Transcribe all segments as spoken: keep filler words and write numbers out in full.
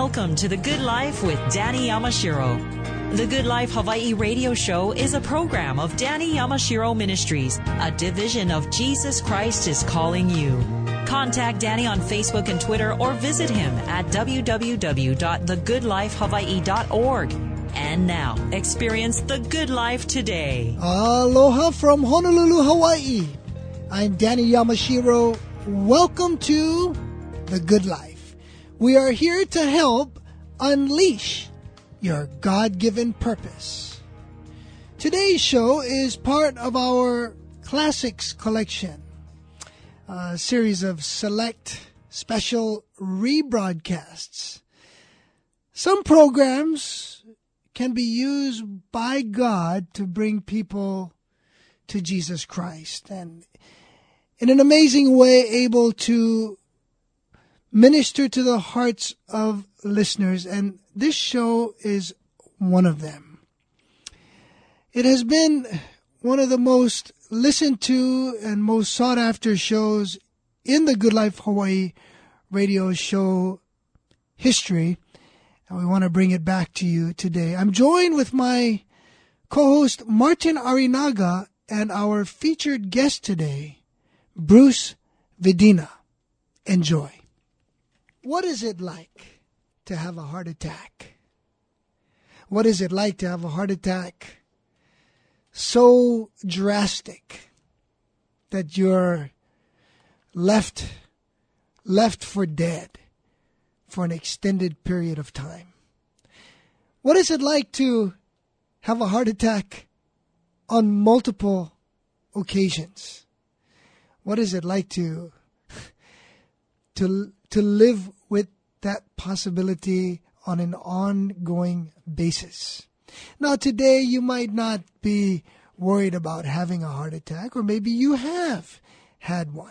Welcome to The Good Life with Danny Yamashiro. The Good Life Hawaii radio show is a program of Danny Yamashiro Ministries, a division of Jesus Christ is Calling You. Contact Danny on Facebook and Twitter or visit him at w w w dot the good life hawaii dot org. And now, experience the good life today. Aloha from Honolulu, Hawaii. I'm Danny Yamashiro. Welcome to The Good Life. We are here to help unleash your God-given purpose. Today's show is part of our Classics collection, a series of select special rebroadcasts. Some programs can be used by God to bring people to Jesus Christ, and in an amazing way able to minister to the hearts of listeners, and this show is one of them. It has been one of the most listened to and most sought after shows in the Good Life Hawaii radio show history, and we want to bring it back to you today. I'm joined with my co-host Martin Arinaga and our featured guest today, Bruce Vidina. Enjoy. What is it like to have a heart attack? What is it like to have a heart attack so drastic that you're left left for dead for an extended period of time? What is it like to have a heart attack on multiple occasions? What is it like to to to live with that possibility on an ongoing basis? Now, today you might not be worried about having a heart attack, or maybe you have had one.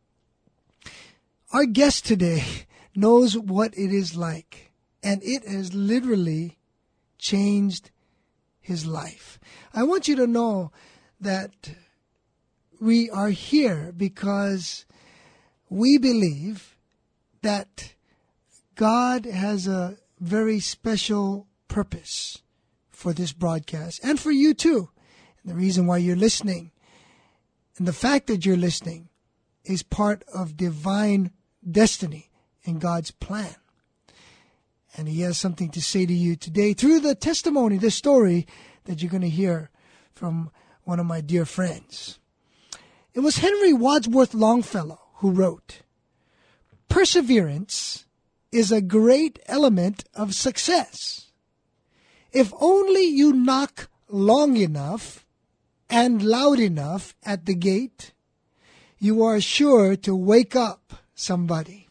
Our guest today knows what it is like, and it has literally changed his life. I want you to know that we are here because we believe that God has a very special purpose for this broadcast and for you too. And the reason why you're listening and the fact that you're listening is part of divine destiny and God's plan. And He has something to say to you today through the testimony, the story that you're going to hear from one of my dear friends. It was Henry Wadsworth Longfellow who wrote, "Perseverance is a great element of success. If only you knock long enough and loud enough at the gate, you are sure to wake up somebody."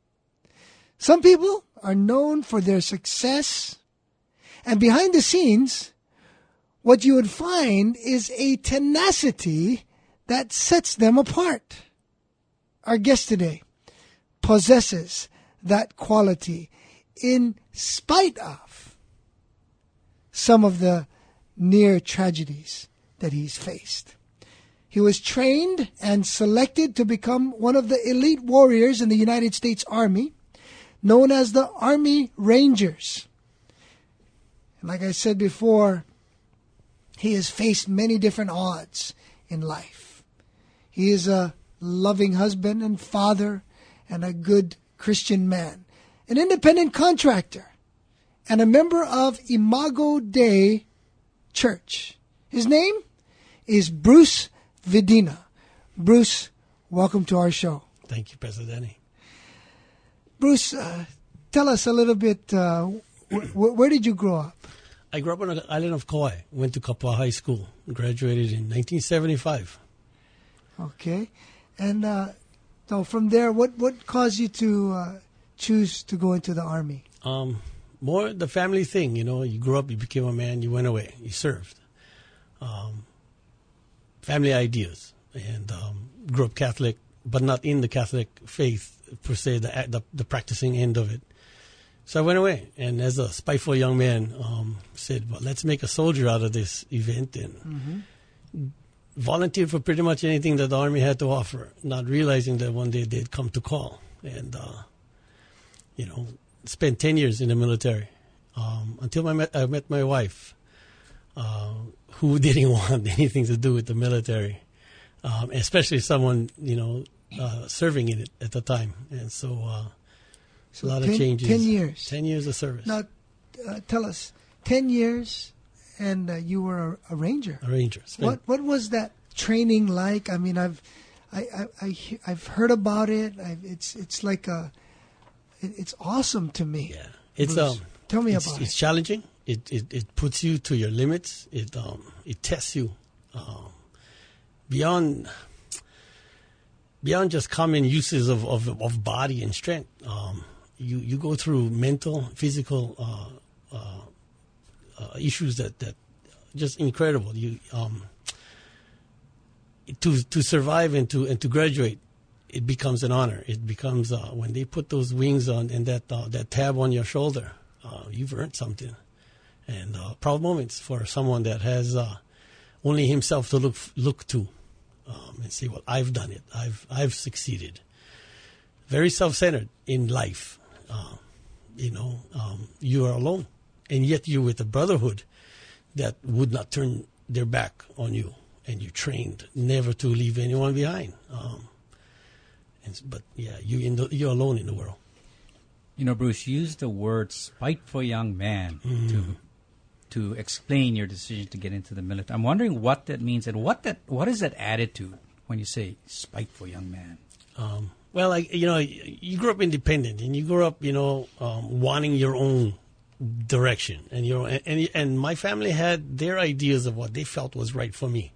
Some people are known for their success, and behind the scenes, what you would find is a tenacity that sets them apart. Our guest today possesses that quality in spite of some of the near tragedies that he's faced. He was trained and selected to become one of the elite warriors in the United States Army, known as the Army Rangers. And like I said before, he has faced many different odds in life. He is a loving husband and father and a good Christian man, an independent contractor, and a member of Imago Dei Church. His name is Bruce Vidina. Bruce, welcome to our show. Thank you, President. Bruce, uh, tell us a little bit, uh, wh- wh- where did you grow up? I grew up on the island of Kauai, went to Kapaa High School, graduated in nineteen seventy-five. Okay. And uh, so from there, what, what caused you to uh, choose to go into the Army? Um, more the family thing, you know. You grew up, you became a man, you went away, you served. Um, family ideas. And um, grew up Catholic, but not in the Catholic faith, per se, the, the, the practicing end of it. So I went away, and as a spiteful young man, um, said, well, let's make a soldier out of this event, and mm-hmm. volunteered for pretty much anything that the Army had to offer, not realizing that one day they'd come to call. And, uh, you know, spent ten years in the military um, until I met, I met my wife, uh, who didn't want anything to do with the military, um, especially someone, you know, uh, serving in it at the time. And so, uh, So a lot ten, of changes. Ten years. Ten years of service. Now, uh, tell us, ten years, and uh, you were a, a ranger. A ranger. Spent What What was that training like? I mean, I've I, I, I he- I've heard about it. I've, it's it's like a it, it's awesome to me. Yeah, it's Bruce, um. tell me it's, about it's it. challenging. It, it it puts you to your limits. It um it tests you, um, beyond beyond just common uses of, of, of body and strength. Um, you you go through mental, physical uh, uh, uh, issues that that just incredible. You um to to survive and to and to graduate, it becomes an honor. It becomes uh, when they put those wings on and that uh, that tab on your shoulder, uh, you've earned something. And uh, proud moments for someone that has uh, only himself to look look to, um, and say, "Well, I've done it. I've I've succeeded." Very self-centered in life. Uh, you know, um, you are alone, and yet you're with a brotherhood that would not turn their back on you, and you trained never to leave anyone behind. Um, and, but yeah, you in the, you're alone in the world. You know, Bruce, you used the word "spiteful young man" mm. to to explain your decision to get into the military. I'm wondering what that means and what that what is that attitude when you say "spiteful young man"? Um, well, like you know, you grew up independent, and you grew up, you know, um, wanting your own direction, and your and and my family had their ideas of what they felt was right for me.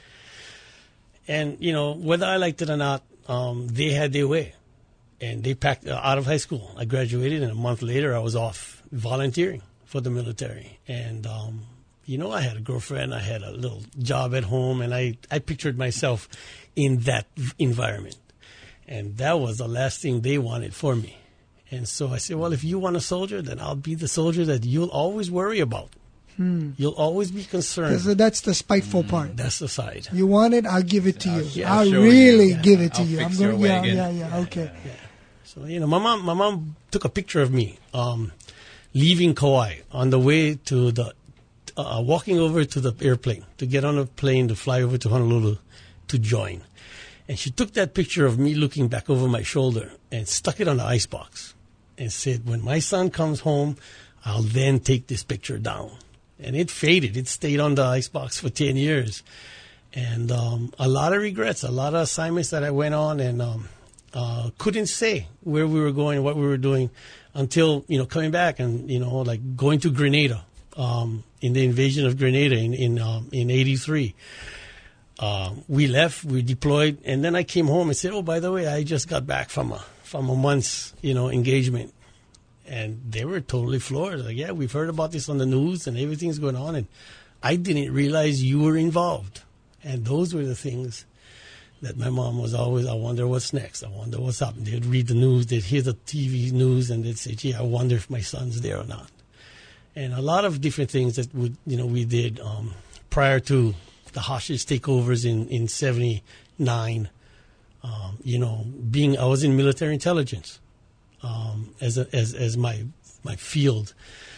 And you know, whether I liked it or not, um, they had their way. And they packed uh, out of high school. I graduated, and a month later, I was off volunteering for the military. And, um, you know, I had a girlfriend. I had a little job at home, and I, I pictured myself in that v- environment. And that was the last thing they wanted for me. And so I said, well, if you want a soldier, then I'll be the soldier that you'll always worry about. Hmm. You'll always be concerned. So that's the spiteful part. That's the side. You want it, I'll give it to you. yeah, I'll sure really you. Yeah, give it to I'll you. fix I'm your going. Yeah, wagon. yeah, yeah, yeah. Okay. Yeah. So, you know, my mom, my mom took a picture of me um, leaving Kauai on the way to the, uh, walking over to the airplane to get on a plane to fly over to Honolulu to join. And she took that picture of me looking back over my shoulder and stuck it on the icebox and said, when my son comes home, I'll then take this picture down. And it faded. It stayed on the icebox for ten years. And um, a lot of regrets, a lot of assignments that I went on and um, uh, couldn't say where we were going, what we were doing until, you know, coming back and, you know, like going to Grenada um, in the invasion of Grenada in in, um, in eighty-three. Uh, we left, we deployed, and then I came home and said, oh, by the way, I just got back from a, from a month's, you know, engagement. And they were totally floored. Like, yeah, we've heard about this on the news and everything's going on. And I didn't realize you were involved. And those were the things that my mom was always, I wonder what's next. I wonder what's up. And they'd read the news, they'd hear the T V news, and they'd say, gee, I wonder if my son's there or not. And a lot of different things that we, you know, we did um, prior to the hostage takeovers in, in seventy-nine. Um, you know, being, I was in military intelligence. Um, as a, as as my my field,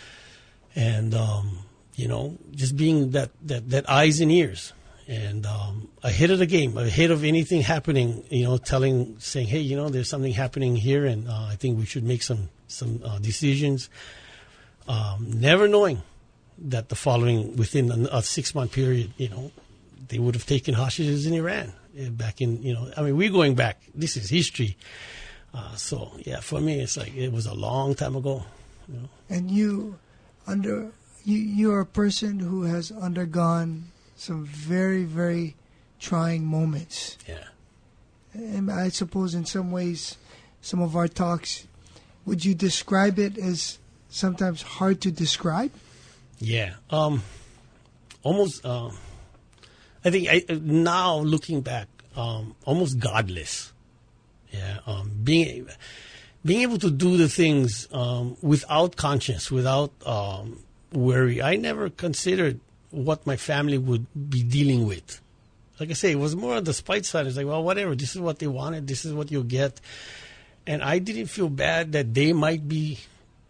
and um, you know, just being that, that, that eyes and ears, and um, ahead of the game, ahead of anything happening, you know, telling, saying, hey, you know, there's something happening here, and uh, I think we should make some some uh, decisions. Um, never knowing that the following within a, a six month period, you know, they would have taken hostages in Iran uh, back in, you know, I mean, we're going back. This is history. Uh, so yeah, for me, it's like it was a long time ago. You know? And you, under you, you're a person who has undergone some very, very trying moments. Yeah. And I suppose in some ways, some of our talks, would you describe it as sometimes hard to describe? Yeah. Um, almost. Uh, I think I, now looking back, um, almost godless. Yeah, um, being being able to do the things um, without conscience, without um, worry. I never considered what my family would be dealing with. Like I say, it was more on the spite side. It's like, well, whatever. This is what they wanted. This is what you'll get. And I didn't feel bad that they might be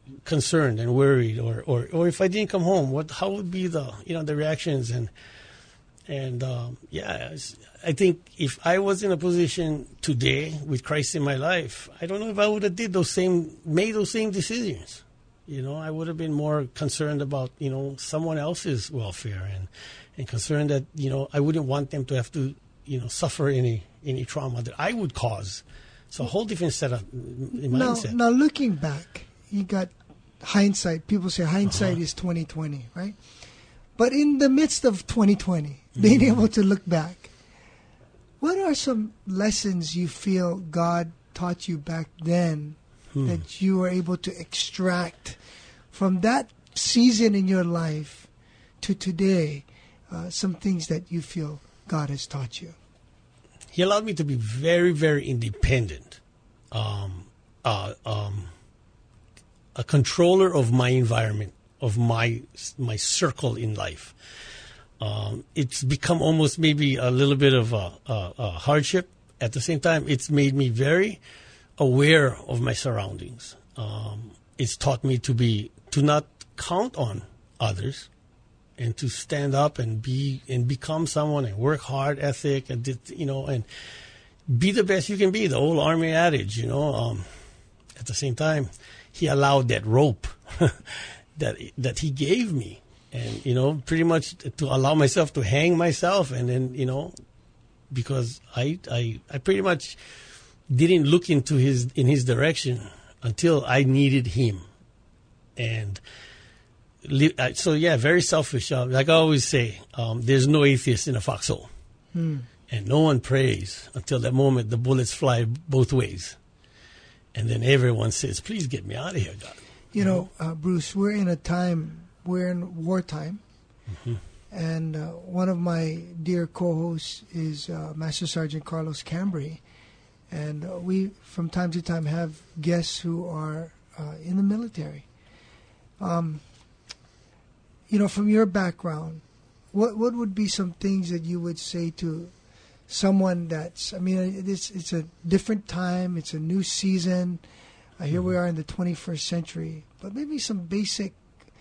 concerned and worried, or, or, or if I didn't come home, what how would be the you know the reactions and and um, yeah, I think if I was in a position today with Christ in my life, I don't know if I would have did those same made those same decisions. You know, I would have been more concerned about you know someone else's welfare and and concerned that you know I wouldn't want them to have to you know suffer any any trauma that I would cause. So a whole different set of mindset. Now, now looking back, you got hindsight. People say hindsight uh-huh. is twenty twenty, right? But in the midst of twenty twenty, being mm-hmm. able to look back, what are some lessons you feel God taught you back then hmm. that you were able to extract from that season in your life to today? Uh, some things that you feel God has taught you. He allowed me to be very, very independent, um, uh, um, a controller of my environment, of my my circle in life. Um, it's become almost maybe a little bit of a, a, a hardship. At the same time, it's made me very aware of my surroundings. Um, it's taught me to be to not count on others, and to stand up and be and become someone and work hard ethic and you know and be the best you can be. The old army adage, you know. Um, at the same time, he allowed that rope that that he gave me, and you know, pretty much to allow myself to hang myself, and then you know, because I I I pretty much didn't look into his in his direction until I needed him, and. So yeah, very selfish. Uh, like I always say, um, there's no atheist in a foxhole, hmm. and no one prays until that moment the bullets fly both ways, and then everyone says, "Please get me out of here, God." You know, uh, Bruce, we're in a time, we're in wartime, mm-hmm. and uh, one of my dear co-hosts is uh, Master Sergeant Carlos Cambry, and uh, we from time to time have guests who are uh, in the military. Um, You know, from your background, what what would be some things that you would say to someone that's, I mean, it's it's a different time, it's a new season. Uh, here we are in the twenty-first century, but maybe some basic,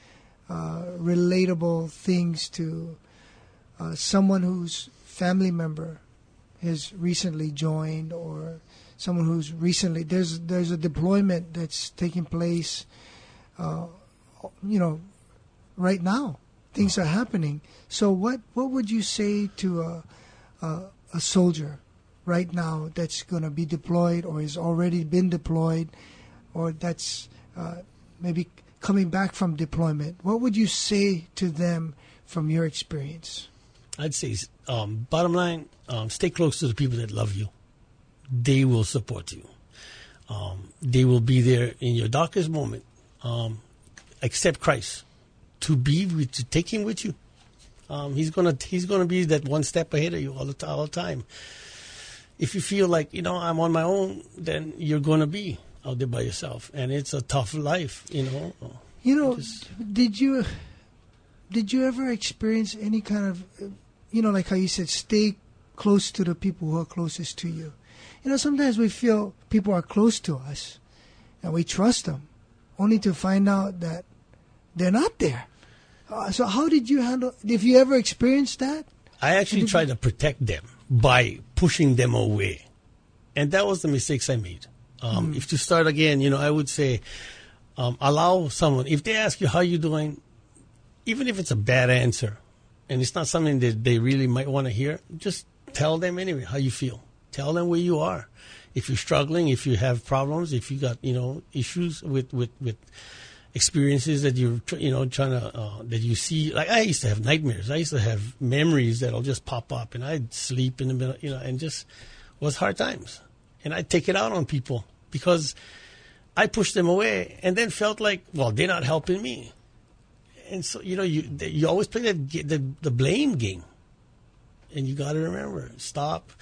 uh, relatable things to uh, someone whose family member has recently joined, or someone who's recently, there's there's a deployment that's taking place, uh, you know, right now. Things are happening. So what, what would you say to a, a, a soldier right now that's going to be deployed or has already been deployed, or that's uh, maybe coming back from deployment? What would you say to them from your experience? I'd say, um, bottom line, um, stay close to the people that love you. They will support you. Um, they will be there in your darkest moment. Um, accept Christ. To be with, to take him with you, um, he's gonna he's gonna be that one step ahead of you all the t- all the time. If you feel like you know I'm on my own, then you're gonna be out there by yourself, and it's a tough life, you know. You know, Just, did you did you ever experience any kind of, you know, like how you said, stay close to the people who are closest to you? You know, sometimes we feel people are close to us, and we trust them, only to find out that they're not there. Uh, so how did you handle, if you ever experienced that? I actually tried to protect them by pushing them away. And that was the mistakes I made. Um, mm. If to start again, you know, I would say, um, allow someone, if they ask you how you doing, even if it's a bad answer, and it's not something that they really might want to hear, just tell them anyway how you feel. Tell them where you are. If you're struggling, if you have problems, if you got, you know, issues with, with, with, experiences that you're, you know, trying to, uh, that you see. Like I used to have nightmares. I used to have memories that'll just pop up, and I'd sleep in the middle, you know, and just was hard times. And I'd take it out on people because I pushed them away, and then felt like, well, they're not helping me. And so, you know, you you always play that the the blame game, and you got to remember, stop.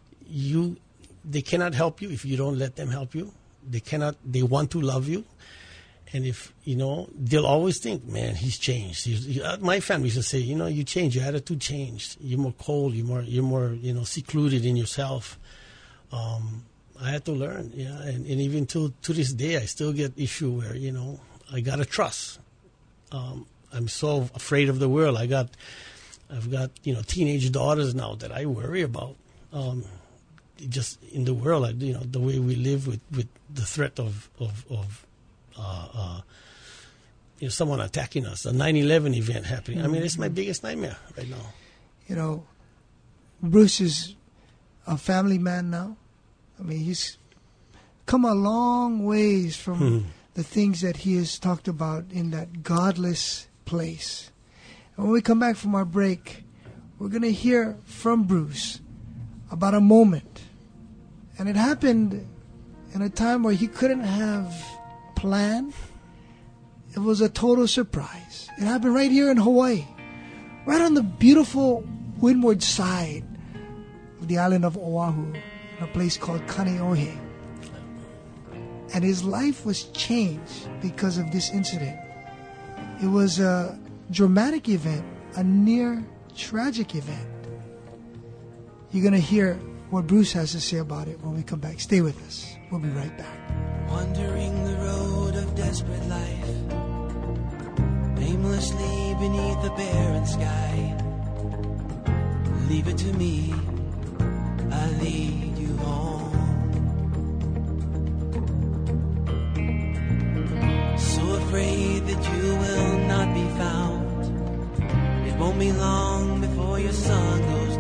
You, they cannot help you if you don't let them help you. They cannot. They want to love you. And if, you know, they'll always think, man, he's changed. He's, he, uh, my family used to say, you know, you changed. Your attitude changed. You're more cold. You're more, you're more, you know, secluded in yourself. Um, I had to learn, yeah. And, and even to, to this day, I still get issue where, you know, I got to trust. Um, I'm so afraid of the world. I got, I've got, you know, teenage daughters now that I worry about. Um, just in the world, you know, the way we live with, with the threat of, of, of uh, uh, you know, someone attacking us, a nine eleven event happening. I mean, it's my biggest nightmare right now. You know, Bruce is a family man now. I mean, he's come a long ways from Hmm. the things that he has talked about in that godless place. And when we come back from our break, we're going to hear from Bruce about a moment. And it happened in a time where he couldn't have planned. It was a total surprise. It happened right here in Hawaii, right on the beautiful windward side of the island of Oahu, in a place called Kaneohe. And his life was changed because of this incident. It was a dramatic event, a near tragic event. You're going to hear what Bruce has to say about it when we come back. Stay with us. We'll be right back. Wandering the road of desperate life, aimlessly beneath the barren sky. Leave it to me, I lead you home. So afraid that you will not be found. It won't be long before your sun goes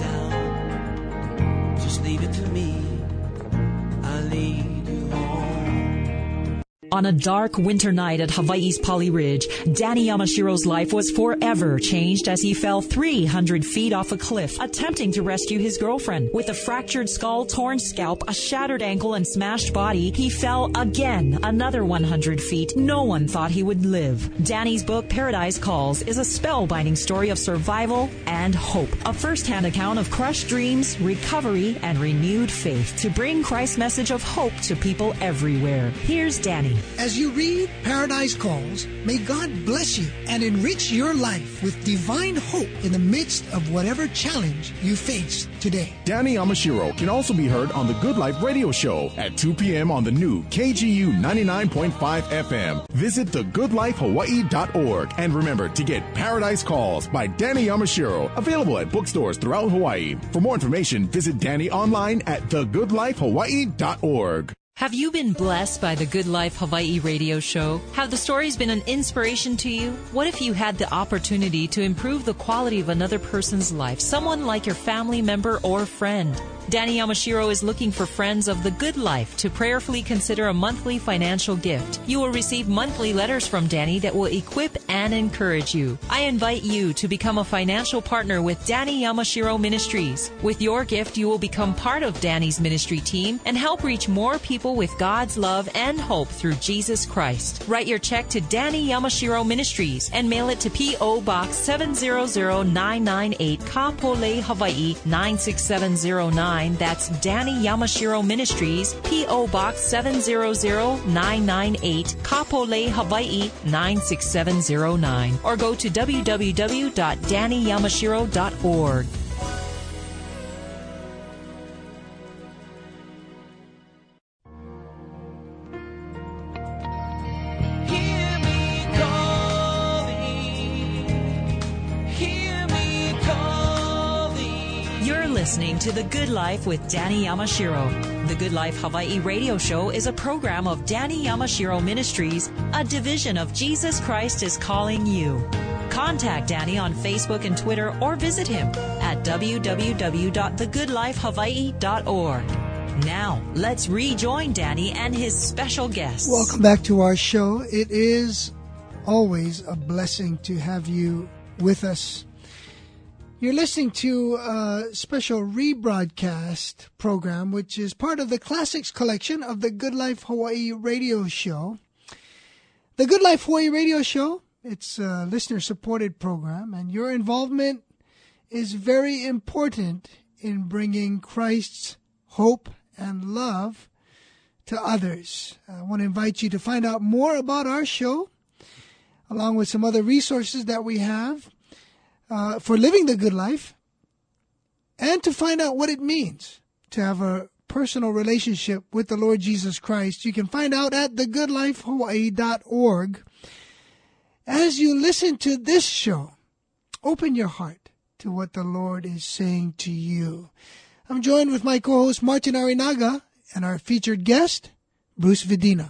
down. Just leave it to me, I'll lead you home. On a dark winter night at Hawaii's Pali Ridge, Danny Yamashiro's life was forever changed as he fell three hundred feet off a cliff, attempting to rescue his girlfriend. With a fractured skull, torn scalp, a shattered ankle, and smashed body, he fell again another one hundred feet. No one thought he would live. Danny's book, Paradise Calls, is a spellbinding story of survival and hope. A first-hand account of crushed dreams, recovery, and renewed faith to bring Christ's message of hope to people everywhere. Here's Danny. As you read Paradise Calls, may God bless you and enrich your life with divine hope in the midst of whatever challenge you face today. Danny Yamashiro can also be heard on the Good Life Radio Show at two p.m. on the new K G U ninety-nine point five F M. Visit the good life hawaii dot org and remember to get Paradise Calls by Danny Yamashiro, available at bookstores throughout Hawaii. For more information, visit Danny online at the good life hawaii dot org. Have you been blessed by the Good Life Hawaii radio show? Have the stories been an inspiration to you? What if you had the opportunity to improve the quality of another person's life, someone like your family member or friend? Danny Yamashiro is looking for friends of the good life to prayerfully consider a monthly financial gift. You will receive monthly letters from Danny that will equip and encourage you. I invite you to become a financial partner with Danny Yamashiro Ministries. With your gift, you will become part of Danny's ministry team and help reach more people with God's love and hope through Jesus Christ. Write your check to Danny Yamashiro Ministries and mail it to P O. Box seven zero zero nine nine eight, Kapolei, Hawaii nine six seven zero nine. That's Danny Yamashiro Ministries, P O. Box seven zero zero nine nine eight, Kapolei, Hawaii nine six seven zero nine. Or go to w w w dot danny yamashiro dot org. Hear me calling, hear me calling. You're listening to The Good Life with Danny Yamashiro. The Good Life Hawaii radio show is a program of Danny Yamashiro Ministries, a division of Jesus Christ is Calling You. Contact Danny on Facebook and Twitter or visit him at w w w dot the good life hawaii dot org. Now, let's rejoin Danny and his special guests. Welcome back to our show. It is always a blessing to have you with us. You're listening to a special rebroadcast program, which is part of the Classics collection of the Good Life Hawaii radio show. The Good Life Hawaii radio show, it's a listener-supported program, and your involvement is very important in bringing Christ's hope and love to others. I want to invite you to find out more about our show, along with some other resources that we have uh, for living the good life, and to find out what it means to have a personal relationship with the Lord Jesus Christ, you can find out at the good life hawaii dot org. As you listen to this show, open your heart to what the Lord is saying to you. I'm joined with my co-host Martin Arinaga and our featured guest, Bruce Vidina.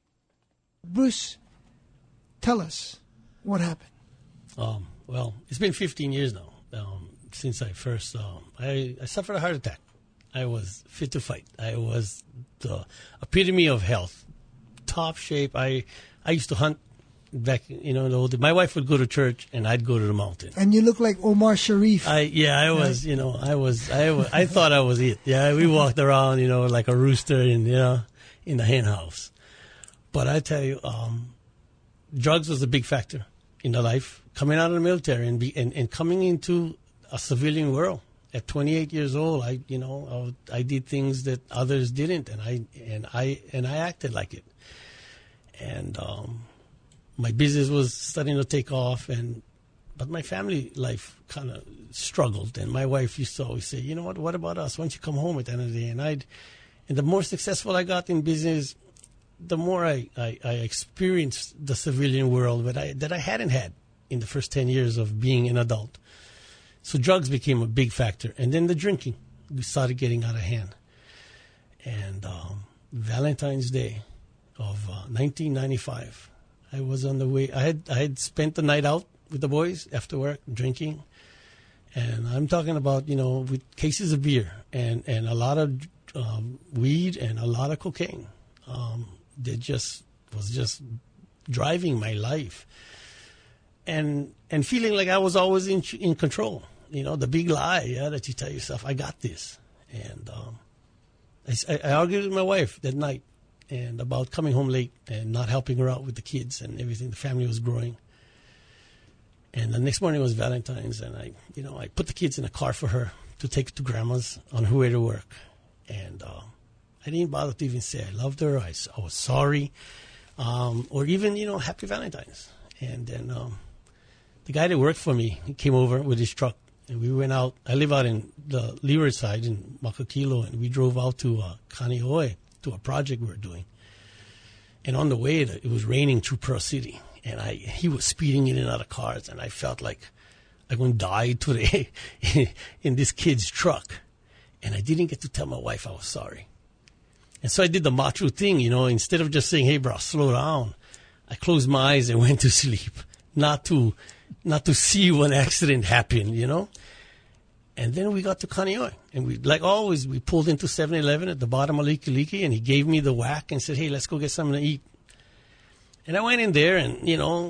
Bruce, tell us what happened. Um, well, it's been fifteen years now um, since I first, um, I, I suffered a heart attack. I was fit to fight. I was the epitome of health, top shape. I I used to hunt back, you know, the old, my wife would go to church and I'd go to the mountain. And you look like Omar Sharif. I yeah, I was, you know, I was, I was, I thought I was it. Yeah, we walked around, you know, like a rooster in, you know, in the hen house. But I tell you, um, drugs was a big factor in the life. Coming out of the military and be and, and coming into a civilian world at twenty-eight years old, I you know I, I did things that others didn't, and I and I and I acted like it. And um, my business was starting to take off, and but my family life kind of struggled. And my wife used to always say, "You know what? What about us? Why don't you come home at the end of the day?" And I'd and the more successful I got in business, the more I, I, I experienced the civilian world that I that I hadn't had in the first ten years of being an adult. So drugs became a big factor. And then the drinking. We started getting out of hand. And um, Valentine's Day of uh, nineteen ninety-five, I was on the way. I had I had spent the night out with the boys after work, drinking. And I'm talking about, you know, with cases of beer and, and a lot of um, weed and a lot of cocaine. Um, that just was just driving my life. And and feeling like I was always in in control. You know, the big lie, yeah, that you tell yourself, I got this. And um, I, I argued with my wife that night and about coming home late and not helping her out with the kids and everything. The family was growing. And the next morning was Valentine's, and I, you know, I put the kids in a car for her to take to Grandma's on her way to work. And uh, I didn't bother to even say I loved her, I, I was sorry, um, or even, you know, Happy Valentine's. And then um, the guy that worked for me, he came over with his truck, and we went out. I live out in the leeward side in Makakilo, and we drove out to uh, Kaneohe to a project we were doing. And on the way, it was raining through Pearl City, and I he was speeding in and out of cars, and I felt like I'm going to die today in this kid's truck. And I didn't get to tell my wife I was sorry. And so I did the macho thing, you know, instead of just saying, hey, bro, slow down, I closed my eyes and went to sleep, not to not to see when accident happened, you know. And then we got to Kaneohe, and we, like always, we pulled into seven eleven at the bottom of Likelike, and he gave me the whack and said, hey, let's go get something to eat. And I went in there and, you know,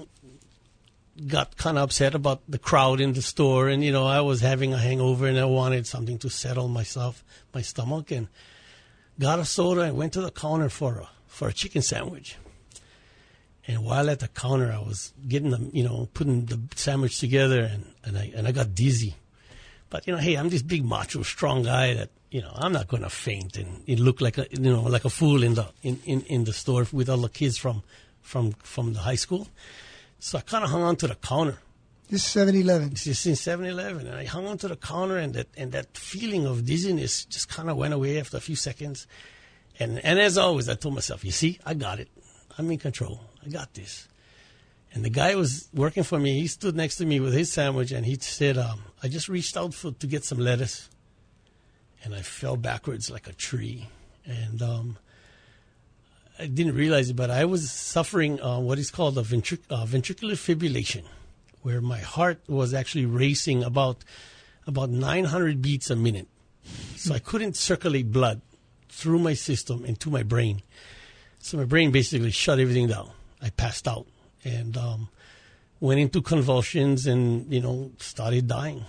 got kind of upset about the crowd in the store, and, you know, I was having a hangover, and I wanted something to settle myself, my stomach, and got a soda and went to the counter for a, for a chicken sandwich. And while at the counter, I was getting them, you know, putting the sandwich together, and, and I and I got dizzy. But, you know, hey, I'm this big macho, strong guy that, you know, I'm not going to faint and it look like a, you know, like a fool in the in, in, in the store with all the kids from from from the high school. So I kind of hung on to the counter. This is seven eleven. This is in seven eleven, and I hung on to the counter, and that and that feeling of dizziness just kind of went away after a few seconds. And and as always, I told myself, you see, I got it. I'm in control. I got this. And the guy was working for me. He stood next to me with his sandwich, and he said, um, I just reached out for, to get some lettuce. And I fell backwards like a tree. And um, I didn't realize it, but I was suffering uh, what is called a ventric- uh, ventricular fibrillation, where my heart was actually racing about about nine hundred beats a minute. So I couldn't circulate blood through my system and to my brain. So my brain basically shut everything down. I passed out and um, went into convulsions and, you know, started dying.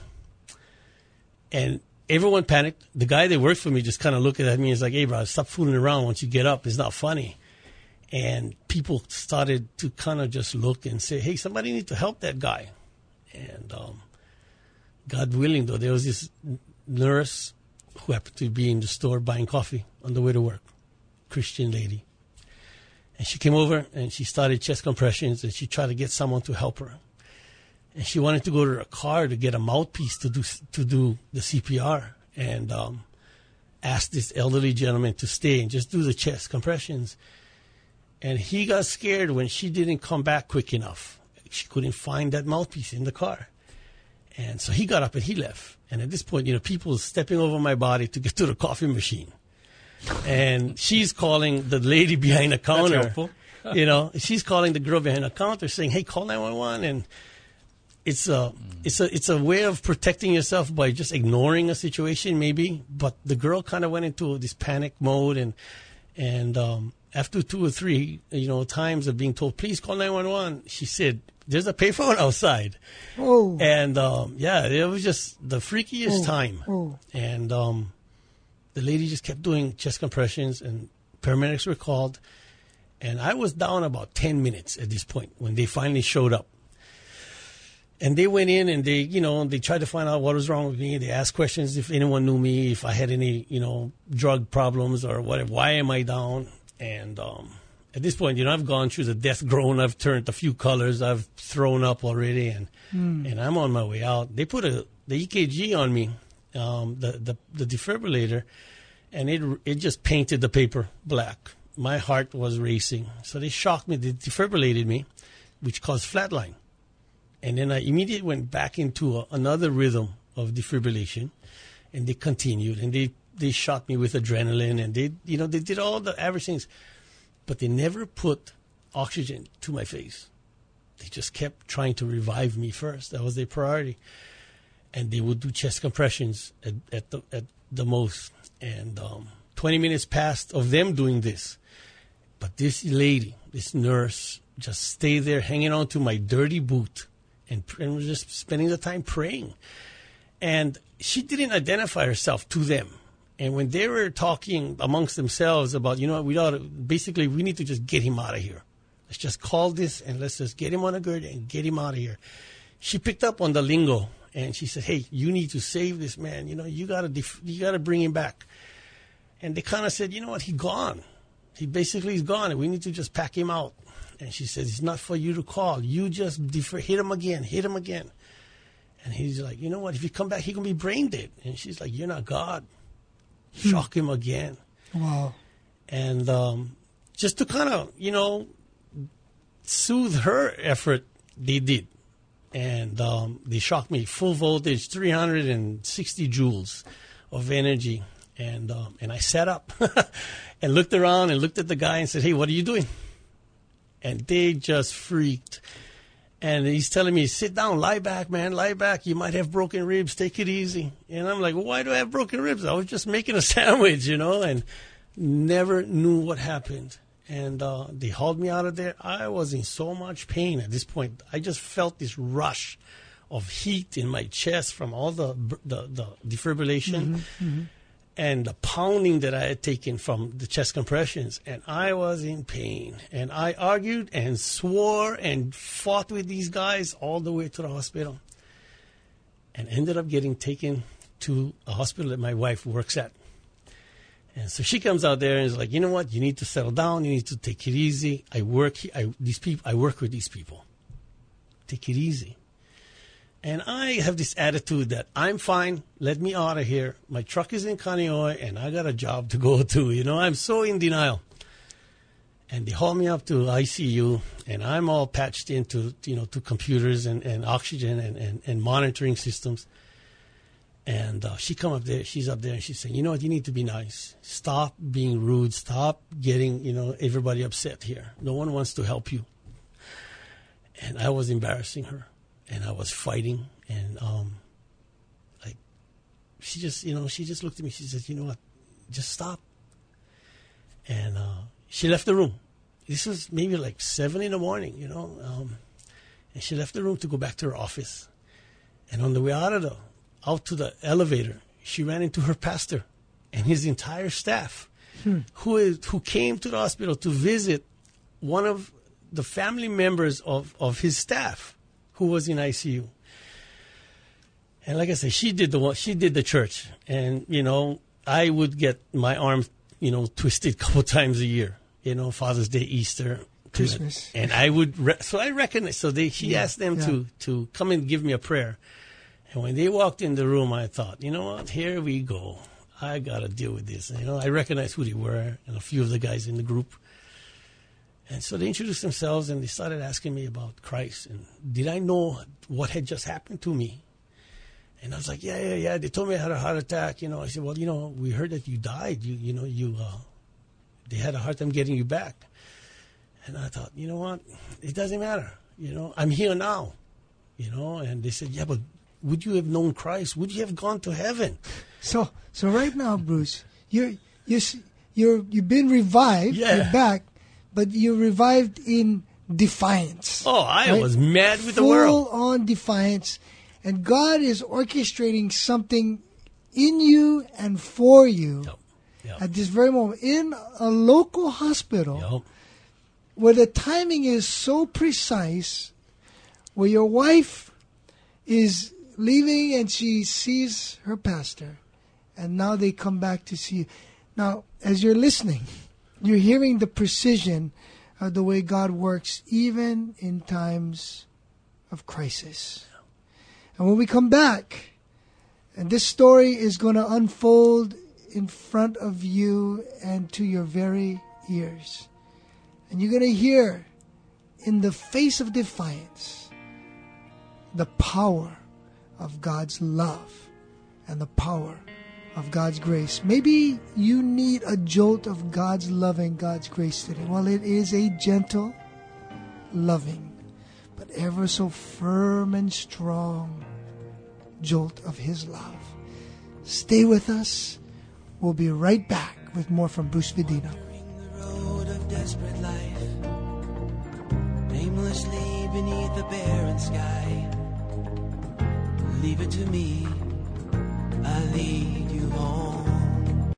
And everyone panicked. The guy that worked for me just kind of looked at me and was like, hey, bro, stop fooling around. Once you get up, it's not funny. And people started to kind of just look and say, hey, somebody need to help that guy. And um, God willing, though, there was this nurse who happened to be in the store buying coffee on the way to work, Christian lady. And she came over and she started chest compressions and she tried to get someone to help her. And she wanted to go to her car to get a mouthpiece to do to do the C P R. And um, asked this elderly gentleman to stay and just do the chest compressions. And he got scared when she didn't come back quick enough. She couldn't find that mouthpiece in the car. And so he got up and he left. And at this point, you know, people were stepping over my body to get to the coffee machine. And she's calling the lady behind the counter. That's helpful. You know, she's calling the girl behind the counter saying, hey, call nine one one. And it's a, it's a, it's a way of protecting yourself by just ignoring a situation maybe. But the girl kind of went into this panic mode. And, and, um, after two or three, you know, times of being told, please call nine one one, she said, there's a payphone outside. Oh. And, um, yeah, it was just the freakiest Oh. time. Oh. And, um, the lady just kept doing chest compressions and paramedics were called. And I was down about ten minutes at this point when they finally showed up. And they went in and they, you know, they tried to find out what was wrong with me. They asked questions if anyone knew me, if I had any, you know, drug problems or whatever. Why am I down? And um, at this point, you know, I've gone through the death groan. I've turned a few colors. I've thrown up already, and Mm. and I'm on my way out. They put a the E K G on me, um, the, the the defibrillator, and it it just painted the paper black. My heart was racing. So they shocked me. They defibrillated me, which caused flatline. And then I immediately went back into a, another rhythm of defibrillation, and they continued. And they, they shot me with adrenaline, and they, you know, they did all the average things. But they never put oxygen to my face. They just kept trying to revive me first. That was their priority. And they would do chest compressions at, at, the, at the most. And um, twenty minutes passed of them doing this. But this lady, this nurse, just stayed there hanging on to my dirty boot and, and was just spending the time praying. And she didn't identify herself to them. And when they were talking amongst themselves about, you know, we ought to, basically, we need to just get him out of here. Let's just call this and let's just get him on a gird and get him out of here. She picked up on the lingo and she said, hey, you need to save this man. You know, you got to def- you got to bring him back. And they kind of said, you know what, he's gone. He basically is gone, and we need to just pack him out. And she said, it's not for you to call. You just defer, hit him again, hit him again. And he's like, you know what, if you come back, he's going to be brain dead. And she's like, you're not God. Shock him again. Wow. And um, just to kind of, you know, soothe her effort, they did. And um, they shocked me. Full voltage, three hundred sixty joules of energy. And um, and I sat up and looked around and looked at the guy and said, hey, what are you doing? And they just freaked. And he's telling me, sit down, lie back, man, lie back. You might have broken ribs. Take it easy. And I'm like, well, why do I have broken ribs? I was just making a sandwich, you know, and never knew what happened. And uh, they hauled me out of there. I was in so much pain at this point. I just felt this rush of heat in my chest from all the the, the defibrillation. Mm-hmm, mm-hmm. And the pounding that I had taken from the chest compressions. And I was in pain. And I argued and swore and fought with these guys all the way to the hospital. And ended up getting taken to a hospital that my wife works at. And so she comes out there and is like, you know what? You need to settle down. You need to take it easy. I work, I, these people, I work with these people. Take it easy. And I have this attitude that I'm fine. Let me out of here. My truck is in Kaneohe, and I got a job to go to. You know, I'm so in denial. And they haul me up to I C U, and I'm all patched into, you know, to computers and, and oxygen and, and, and monitoring systems. And uh, she come up there. She's up there, and she's saying, you know what? You need to be nice. Stop being rude. Stop getting, you know, everybody upset here. No one wants to help you. And I was embarrassing her. And I was fighting, and um, like she just, you know, she just looked at me. She said, "You know what? Just stop." And uh, she left the room. This was maybe like seven in the morning, you know. Um, and she left the room to go back to her office. And on the way out of the out to the elevator, she ran into her pastor and his entire staff, hmm. who is who came to the hospital to visit one of the family members of, of his staff, who was in I C U. And like I said, she did the she did the church, and you know, I would get my arm, you know, twisted a couple times a year. You know, Father's Day, Easter, Christmas, and I would. Re- so I recognize. So they she yeah, asked them yeah. to to come and give me a prayer. And when they walked in the room, I thought, you know what? Here we go. I got to deal with this. And, you know, I recognized who they were and a few of the guys in the group. And so they introduced themselves and they started asking me about Christ. And did I know what had just happened to me? And I was like, yeah, yeah, yeah. They told me I had a heart attack. You know, I said, well, you know, we heard that you died. You, you know, you, uh, they had a hard time getting you back. And I thought, you know what? It doesn't matter. You know, I'm here now. You know, and they said, yeah, but would you have known Christ? Would you have gone to heaven? So, so right now, Bruce, you're you're you're you've been revived. Yeah. You're back, but you're revived in defiance. Oh, I right? was mad with the world. Full on defiance, and God is orchestrating something in you and for you Yep. Yep. at this very moment in a local hospital, Yep. where the timing is so precise, where your wife is leaving and she sees her pastor, and now they come back to see you. Now, as you're listening, you're hearing the precision of the way God works even in times of crisis. And when we come back, and this story is going to unfold in front of you and to your very ears. And you're going to hear, in the face of defiance, the power of God's love and the power of God's grace. Maybe you need a jolt of God's love and God's grace today. Well, it is a gentle, loving, but ever so firm and strong jolt of His love. Stay with us. We'll be right back with more from Bruce Vidina. The road of desperate life, aimlessly beneath the barren sky. Leave it to me, I lead you home.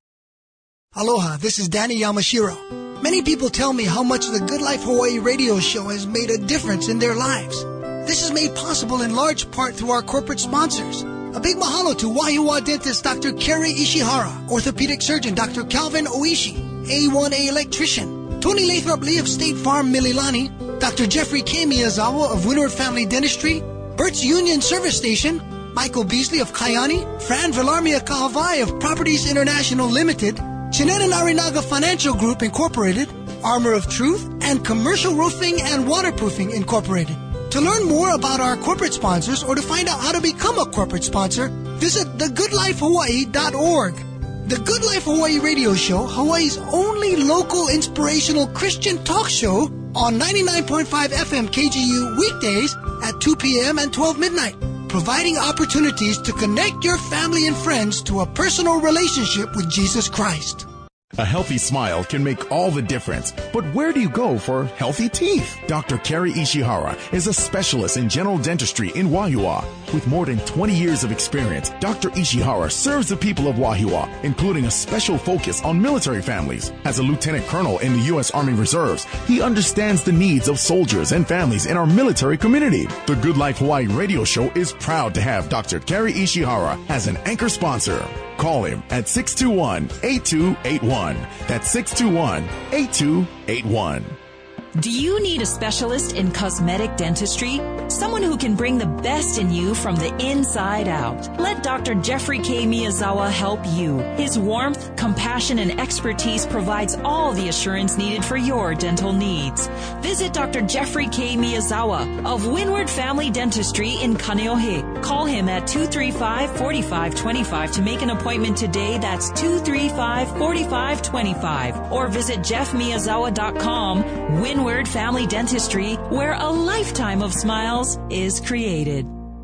Aloha, this is Danny Yamashiro. Many people tell me how much the Good Life Hawaii radio show has made a difference in their lives. This is made possible in large part through our corporate sponsors. A big mahalo to Wahiawa dentist Doctor Kerry Ishihara, orthopedic surgeon Doctor Calvin Oishi, A one A electrician, Tony Lathrop Lee of State Farm Mililani, Doctor Jeffrey K. Miyazawa of Windward Family Dentistry, Bert's Union Service Station, Michael Beasley of Kayani, Fran Villarmia Kahavai of Properties International Limited, Chineta Narinaga Financial Group Incorporated, Armor of Truth, and Commercial Roofing and Waterproofing Incorporated. To learn more about our corporate sponsors or to find out how to become a corporate sponsor, visit the good life hawaii dot org. The Good Life Hawaii radio show, Hawaii's only local inspirational Christian talk show, on ninety-nine point five F M K G U weekdays at two p.m. and twelve midnight, providing opportunities to connect your family and friends to a personal relationship with Jesus Christ. A healthy smile can make all the difference. But where do you go for healthy teeth? Doctor Kerry Ishihara is a specialist in general dentistry in Wahiawa. With more than twenty years of experience, Doctor Ishihara serves the people of Wahiawa, including a special focus on military families. As a lieutenant colonel in the U S Army Reserves, he understands the needs of soldiers and families in our military community. The Good Life Hawaii radio show is proud to have Doctor Kerry Ishihara as an anchor sponsor. Call him at six two one, eight two eight one. That's six two one, eight two eight one. Do you need a specialist in cosmetic dentistry? Someone who can bring the best in you from the inside out. Let Doctor Jeffrey K. Miyazawa help you. His warmth, compassion, and expertise provides all the assurance needed for your dental needs. Visit Doctor Jeffrey K. Miyazawa of Windward Family Dentistry in Kaneohe. Call him at two three five, four five two five to make an appointment today. That's two three five, four five two five. Or visit jeff miyazawa dot com. Windward Family Dentistry, where a lifetime of smiles is created.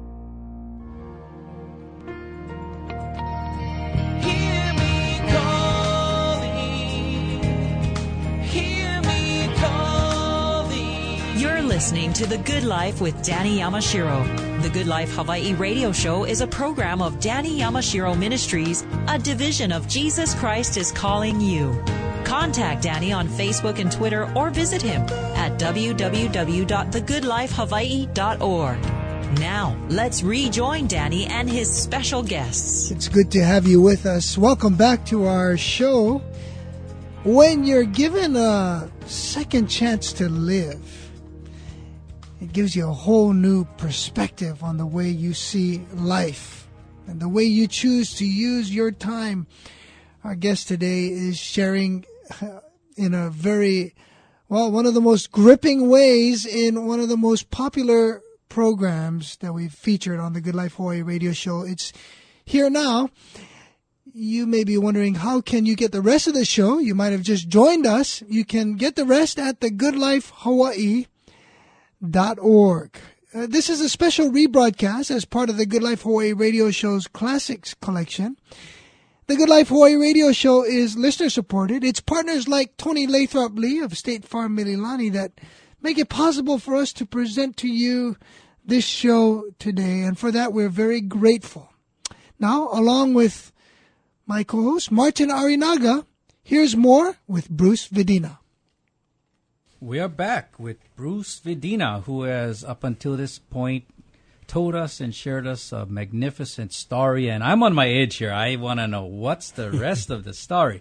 Hear me calling, hear me calling. You're listening to The Good Life with Danny Yamashiro. The Good Life Hawaii radio show is a program of Danny Yamashiro Ministries, a division of Jesus Christ is Calling You. Contact Danny on Facebook and Twitter or visit him at w w w dot the good life hawaii dot org. Now, let's rejoin Danny and his special guests. It's good to have you with us. Welcome back to our show. When you're given a second chance to live, it gives you a whole new perspective on the way you see life and the way you choose to use your time. Our guest today is sharing uh, in a very, well, one of the most gripping ways in one of the most popular programs that we've featured on the Good Life Hawaii radio show. It's Here Now. You may be wondering, how can you get the rest of the show? You might have just joined us. You can get the rest at the good life hawaii dot org. Uh, this is a special rebroadcast as part of the Good Life Hawaii radio show's classics collection. The Good Life Hawaii radio show is listener supported. It's partners like Tony Lathrop Lee of State Farm Mililani that make it possible for us to present to you this show today. And for that, we're very grateful. Now, along with my co-host, Martin Arinaga, here's more with Bruce Vidina. We are back with Bruce Vidina, who has, up until this point, told us and shared us a magnificent story. And I'm on my edge here. I want to know what's the rest of the story.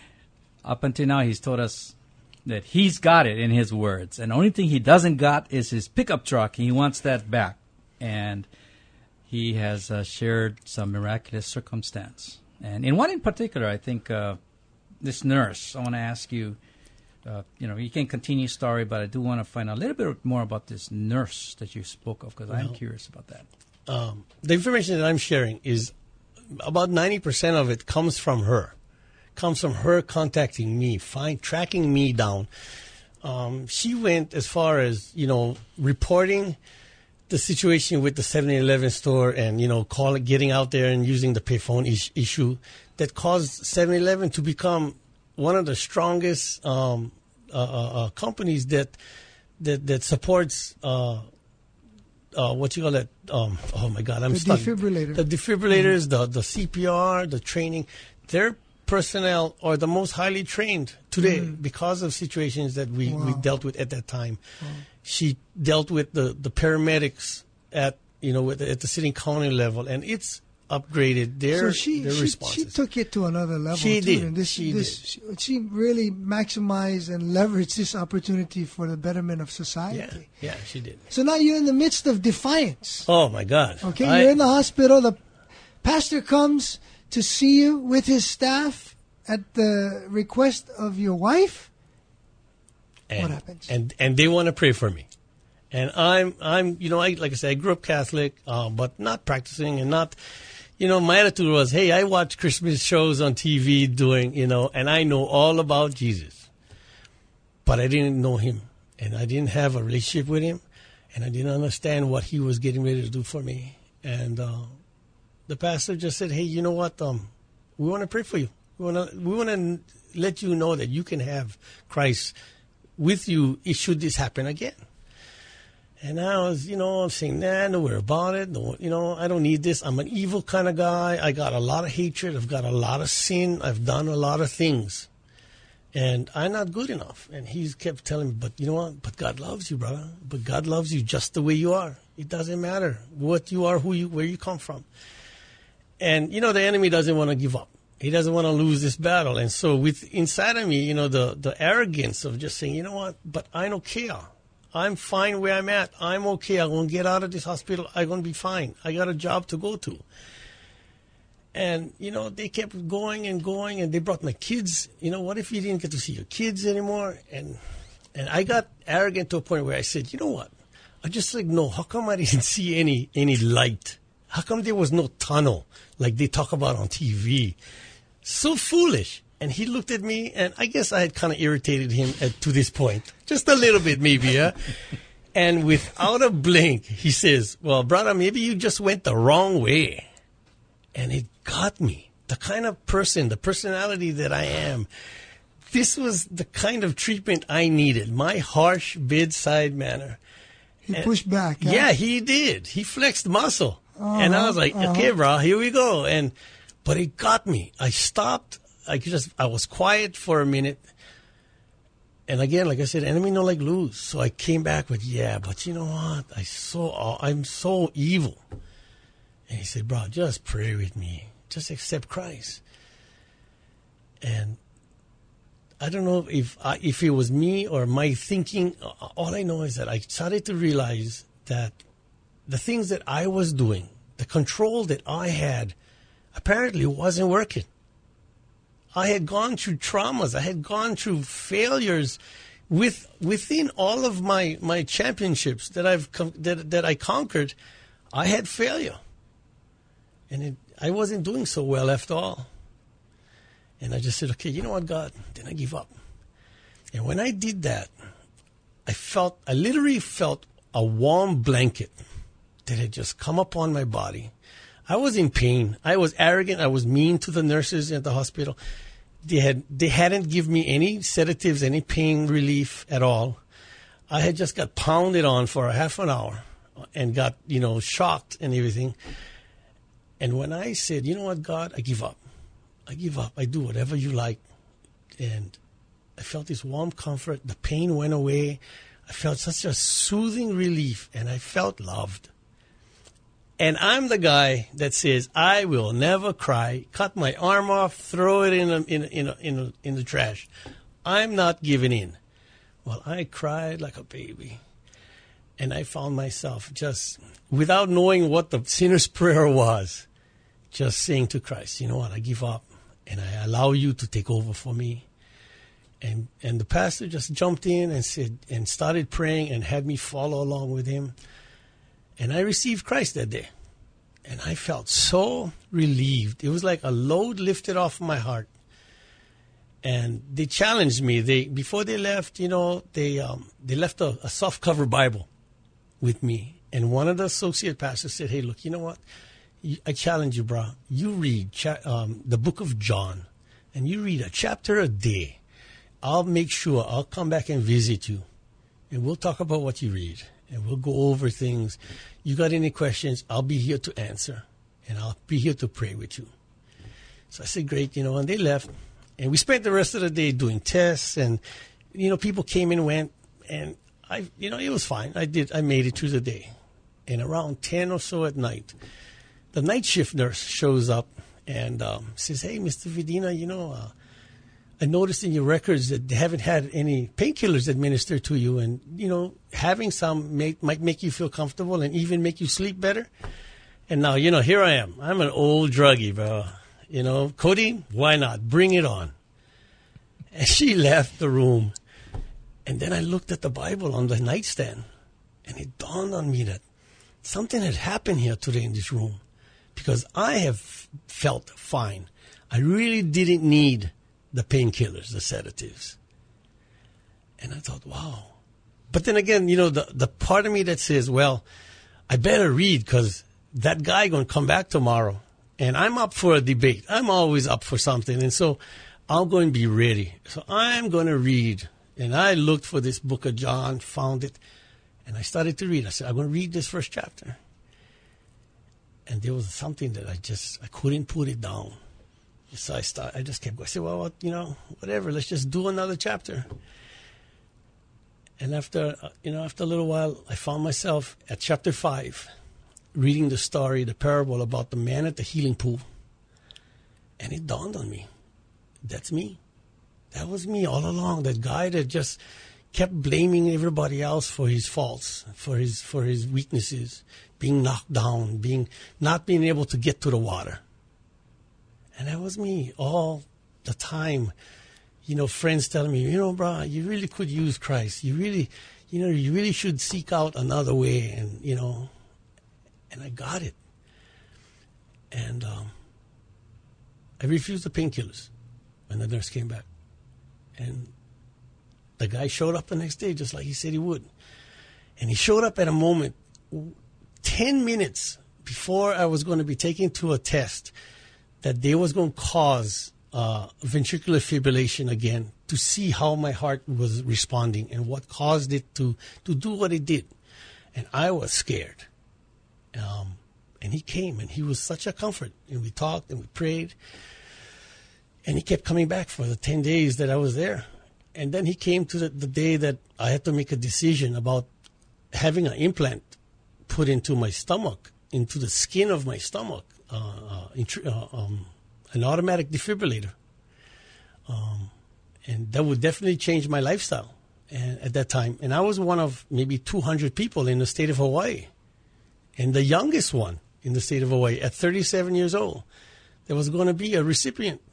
Up until now, he's told us that he's got it in his words. And the only thing he doesn't got is his pickup truck. He wants that back. And he has uh, shared some miraculous circumstance. And in one in particular, I think uh, this nurse, I want to ask you, uh, you know, you can continue story, but I do want to find out a little bit more about this nurse that you spoke of, because well, I'm curious about that. Um, the information that I'm sharing is about ninety percent of it comes from her, comes from her contacting me, find, tracking me down. Um, she went as far as, you know, reporting the situation with the seven eleven store and, you know, calling, getting out there and using the payphone is- issue that caused seven eleven to become one of the strongest um, uh, uh, companies that that that supports uh, uh, what you call it? Um, oh my God, I'm the stuck. defibrillator. The defibrillators, mm-hmm. the the C P R, the training. Their personnel are the most highly trained today mm-hmm. because of situations that we, wow. we dealt with at that time. Wow. She dealt with the, the paramedics at you know with, at the city county level, and it's upgraded their so she, their she, responses. She took it to another level. She too, did. And this, she this, did. She, she really maximized and leveraged this opportunity for the betterment of society. Yeah, yeah, she did. So now you're in the midst of defiance. Oh my God! Okay, I, you're in the hospital. The pastor comes to see you with his staff at the request of your wife. And, what happens? And and they want to pray for me. And I'm, I'm, you know, I, like I said, I grew up Catholic, uh, but not practicing and not, you know, my attitude was, hey, I watch Christmas shows on T V doing, you know, and I know all about Jesus. But I didn't know him, and I didn't have a relationship with him, and I didn't understand what he was getting ready to do for me. And uh, the pastor just said, hey, you know what? Um, we want to pray for you. We want to, we want to let you know that you can have Christ with you should this happen again. And I was, you know, I'm saying, nah, no worry about it. No, you know, I don't need this. I'm an evil kind of guy. I got a lot of hatred. I've got a lot of sin. I've done a lot of things. And I'm not good enough. And he kept telling me, but you know what? But God loves you, brother. But God loves you just the way you are. It doesn't matter what you are, who you, where you come from. And, you know, the enemy doesn't want to give up. He doesn't want to lose this battle. And so with inside of me, you know, the, the arrogance of just saying, you know what? But I don't care. I'm fine where I'm at. I'm okay. I'm going to get out of this hospital. I'm going to be fine. I got a job to go to. And, you know, they kept going and going, and they brought my kids. You know, what if you didn't get to see your kids anymore? And and I got arrogant to a point where I said, you know what? I just like, no, how come I didn't see any any light? How come there was no tunnel like they talk about on T V? So foolish. And he looked at me, and I guess I had kind of irritated him at, to this point. Just a little bit, maybe, yeah? And without a blink, he says, well, brother, maybe you just went the wrong way. And it got me. The kind of person, the personality that I am. This was the kind of treatment I needed. My harsh bedside manner. He and pushed back. Huh? Yeah, he did. He flexed muscle. Uh-huh, and I was like, uh-huh. okay, bro, here we go. And but it got me. I stopped. I just I was quiet for a minute. And again, like I said, enemy don't like lose. So I came back with, yeah, but you know what? I so I'm so evil. And he said, bro, just pray with me. Just accept Christ. And I don't know if I, if it was me or my thinking. All I know is that I started to realize that the things that I was doing, the control that I had, apparently wasn't working. I had gone through traumas. I had gone through failures with within all of my, my championships that I've com- that that I conquered. I had failure, and it, I wasn't doing so well after all. And I just said, okay, you know what, God? Then I give up. And when I did that, I felt, I literally felt a warm blanket that had just come upon my body. I was in pain. I was arrogant. I was mean to the nurses at the hospital. They had, they hadn't given me any sedatives, any pain relief at all. I had just got pounded on for a half an hour and got, you know, shocked and everything. And when I said, you know what, God, I give up. I give up. I do whatever you like. And I felt this warm comfort. The pain went away. I felt such a soothing relief, and I felt loved. And I'm the guy that says, I will never cry, cut my arm off, throw it in a, in a, in a, in, a, in the trash. I'm not giving in. Well, I cried like a baby. And I found myself just, without knowing what the sinner's prayer was, just saying to Christ, you know what, I give up. And I allow you to take over for me. And and the pastor just jumped in and said and started praying and had me follow along with him. And I received Christ that day. And I felt so relieved. It was like a load lifted off my heart. And they challenged me. They before they left, you know, they um, they left a, a softcover Bible with me. And one of the associate pastors said, hey, look, you know what? I challenge you, bro. You read cha- um, the book of John, and you read a chapter a day. I'll make sure I'll come back and visit you, and we'll talk about what you read, and we'll go over things. You got any questions, I'll be here to answer, and I'll be here to pray with you. So I said, great, you know, and they left, and we spent the rest of the day doing tests, and, you know, people came and went, and I, you know, it was fine. I did, I made it through the day. And around ten or so at night, the night shift nurse shows up and um, says, hey, Mister Vidina, you know, uh, I noticed in your records that they haven't had any painkillers administered to you. And, you know, having some may, might make you feel comfortable and even make you sleep better. And now, you know, here I am. I'm an old druggie, bro. You know, codeine, why not? Bring it on. And she left the room. And then I looked at the Bible on the nightstand. And it dawned on me that something had happened here today in this room. Because I have felt fine. I really didn't need the painkillers, the sedatives. And I thought, wow. But then again, you know, the, the part of me that says, well, I better read because that guy going to come back tomorrow. And I'm up for a debate. I'm always up for something. And so I'm going to be ready. So I'm going to read. And I looked for this book of John, found it. And I started to read. I said, I'm going to read this first chapter. And there was something that I just, I couldn't put it down. So I start, I just kept going. I said, well, you know, whatever, let's just do another chapter. And after, uh, you know, after a little while, I found myself at chapter five, reading the story, the parable about the man at the healing pool. And it dawned on me, that's me. That was me all along, that guy that just kept blaming everybody else for his faults, for his for his weaknesses, being knocked down, being not being able to get to the water. And that was me all the time. You know, friends telling me, you know, bro, you really could use Christ. You really, you know, you really should seek out another way. And, you know, and I got it. And um, I refused the painkillers when the nurse came back. And the guy showed up the next day just like he said he would. And he showed up at a moment, ten minutes before I was going to be taken to a test that they was going to cause uh, ventricular fibrillation again to see how my heart was responding and what caused it to, to do what it did. And I was scared. Um, and he came, and he was such a comfort. And we talked, and we prayed. And he kept coming back for the ten days that I was there. And then he came to the, the day that I had to make a decision about having an implant put into my stomach, into the skin of my stomach, uh, uh, intr- uh, um, an automatic defibrillator. Um, and that would definitely change my lifestyle and, at that time. And I was one of maybe two hundred people in the state of Hawaii, and the youngest one in the state of Hawaii at thirty-seven years old. There was going to be a recipient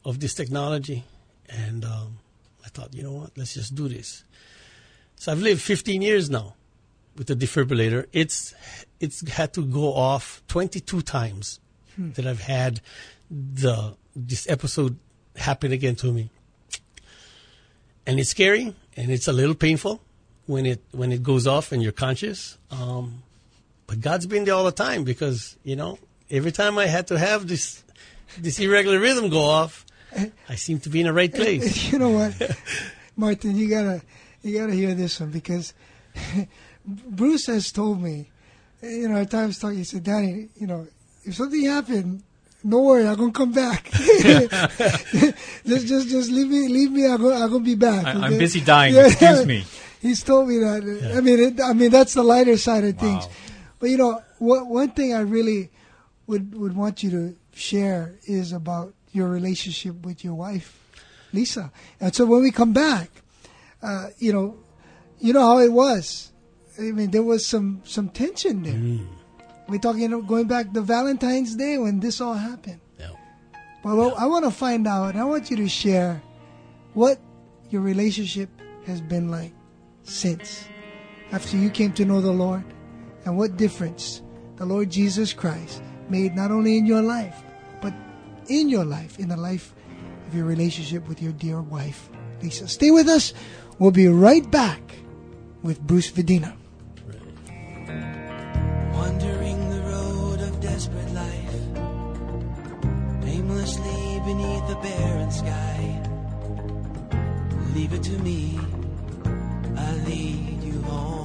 of this technology, and um, I thought, you know what, let's just do this. So I've lived fifteen years now with the defibrillator. It's it's had to go off twenty-two times hmm. that I've had the this episode happen again to me. And it's scary, and it's a little painful when it when it goes off and you're conscious. Um, but God's been there all the time, because, you know, every time I had to have this this irregular rhythm go off, I seem to be in the right place. You know what, Martin, you gotta you gotta hear this one, because Bruce has told me, you know, at times talking, he said, Danny, you know, if something happened, don't worry, I'm gonna come back. just, just, just leave me, leave me. I'm gonna, I'm gonna be back. I, okay? I'm busy dying. Yeah. Excuse me. He's told me that. Yeah. I mean, it, I mean, that's the lighter side of things. Wow. But you know, what, one thing I really would would want you to share is about your relationship with your wife, Lisa. And so when we come back, uh, you know, you know how it was. I mean, there was some some tension there. Mm. We're talking, you know, going back to Valentine's Day when this all happened. Yeah. But well, I want to find out, and I want you to share what your relationship has been like since, after you came to know the Lord, and what difference the Lord Jesus Christ made not only in your life, but in your life, in the life of your relationship with your dear wife, Lisa. Stay with us. We'll be right back with Bruce Vidina. Wandering the road of desperate life, aimlessly beneath a barren sky. Leave it to me, I'll lead you home.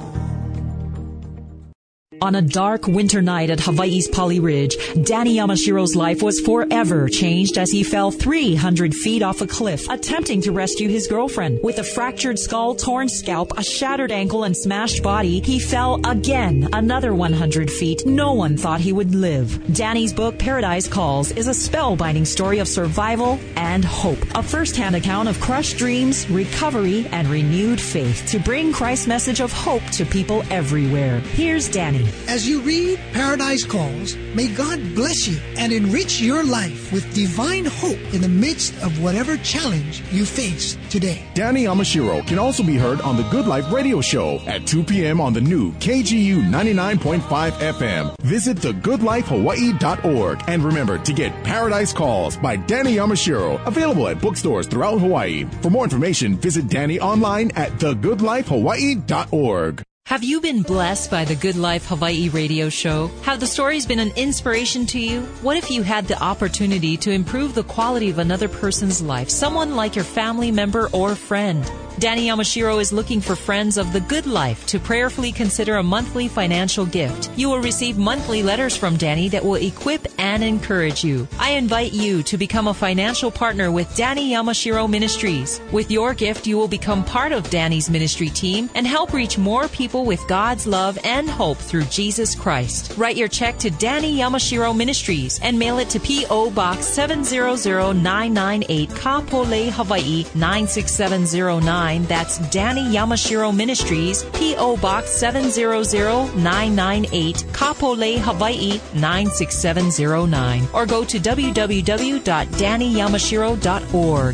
On a dark winter night at Hawaii's Pali Ridge, Danny Yamashiro's life was forever changed as he fell three hundred feet off a cliff, attempting to rescue his girlfriend. With a fractured skull, torn scalp, a shattered ankle, and smashed body, he fell again another one hundred feet. No one thought he would live. Danny's book, Paradise Calls, is a spellbinding story of survival and hope. A first-hand account of crushed dreams, recovery, and renewed faith to bring Christ's message of hope to people everywhere. Here's Danny. As you read Paradise Calls, may God bless you and enrich your life with divine hope in the midst of whatever challenge you face today. Danny Yamashiro can also be heard on the Good Life Radio Show at two p.m. on the new K G U ninety-nine point five F M. Visit the good life hawaii dot org. And remember to get Paradise Calls by Danny Yamashiro, available at bookstores throughout Hawaii. For more information, visit Danny online at the good life hawaii dot org. Have you been blessed by the Good Life Hawaii radio show? Have the stories been an inspiration to you? What if you had the opportunity to improve the quality of another person's life, someone like your family member or friend? Danny Yamashiro is looking for friends of the good life to prayerfully consider a monthly financial gift. You will receive monthly letters from Danny that will equip and encourage you. I invite you to become a financial partner with Danny Yamashiro Ministries. With your gift, you will become part of Danny's ministry team and help reach more people with God's love and hope through Jesus Christ. Write your check to Danny Yamashiro Ministries and mail it to P O. Box seven zero zero nine nine eight, Kapolei, Hawaii nine six seven zero nine. That's Danny Yamashiro Ministries, P O. Box seven zero zero nine nine eight, Kapolei, Hawaii nine six seven zero nine. Or go to w w w dot danny yamashiro dot org.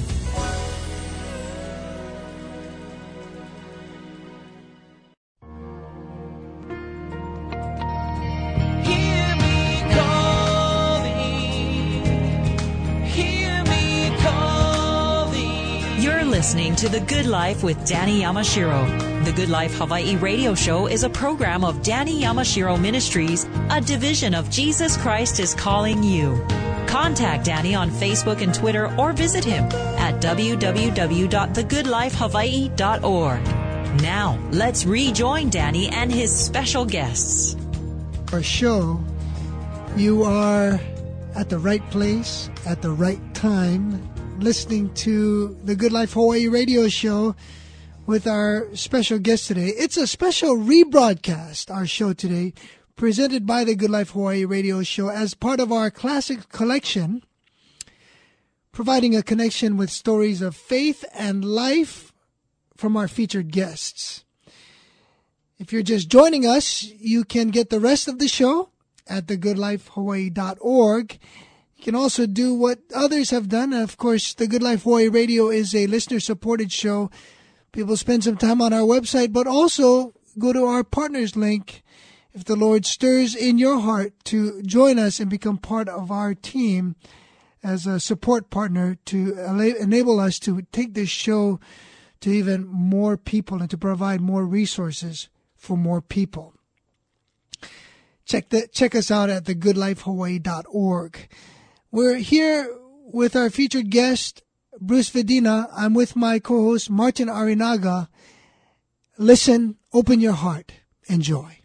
Listening to The Good Life with Danny Yamashiro. The Good Life Hawaii radio show is a program of Danny Yamashiro Ministries, a division of Jesus Christ is Calling You. Contact Danny on Facebook and Twitter or visit him at w w w dot the good life hawaii dot org. Now, let's rejoin Danny and his special guests. Our show, you are at the right place at the right time, listening to the Good Life Hawaii radio show with our special guest today. It's a special rebroadcast, our show today, presented by the Good Life Hawaii radio show as part of our classic collection, providing a connection with stories of faith and life from our featured guests. If you're just joining us, you can get the rest of the show at the good life hawaii dot org. You You can also do what others have done. Of course, the Good Life Hawaii Radio is a listener-supported show. People spend some time on our website, but also go to our partners link if the Lord stirs in your heart to join us and become part of our team as a support partner to enable us to take this show to even more people and to provide more resources for more people. Check the, check us out at the good life hawaii dot org. We're here with our featured guest, Bruce Vedina. I'm with my co-host, Martin Arinaga. Listen, open your heart, enjoy.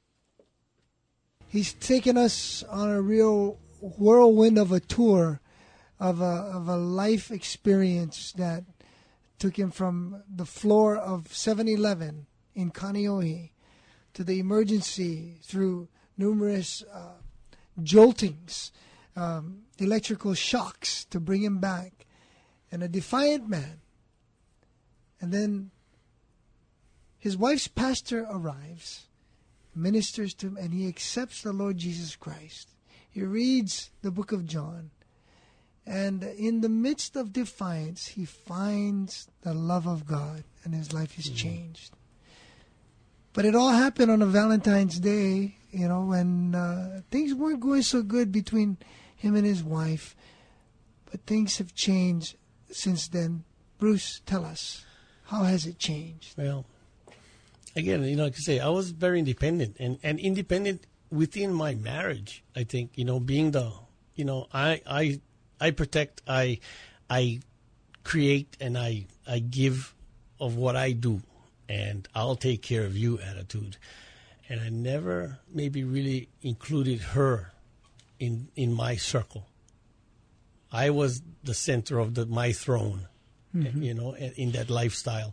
He's taken us on a real whirlwind of a tour of a, of a life experience that took him from the floor of seven eleven in Kaneohe to the emergency through numerous uh, joltings, um, electrical shocks to bring him back, and a defiant man. And then his wife's pastor arrives, ministers to him, and he accepts the Lord Jesus Christ. He reads the book of John, and in the midst of defiance, he finds the love of God, and his life is changed. But it all happened on a Valentine's Day, you know, when uh, things weren't going so good between him and his wife. But things have changed since then. Bruce, tell us, how has it changed? Well, again, you know, like I say, I was very independent, and, and independent within my marriage. I think, you know, being the, you know, I I I protect, I I create, and I I give of what I do, and I'll take care of you attitude. And I never maybe really included her in in my circle. I was the center of the my throne, mm-hmm. you know, in that lifestyle.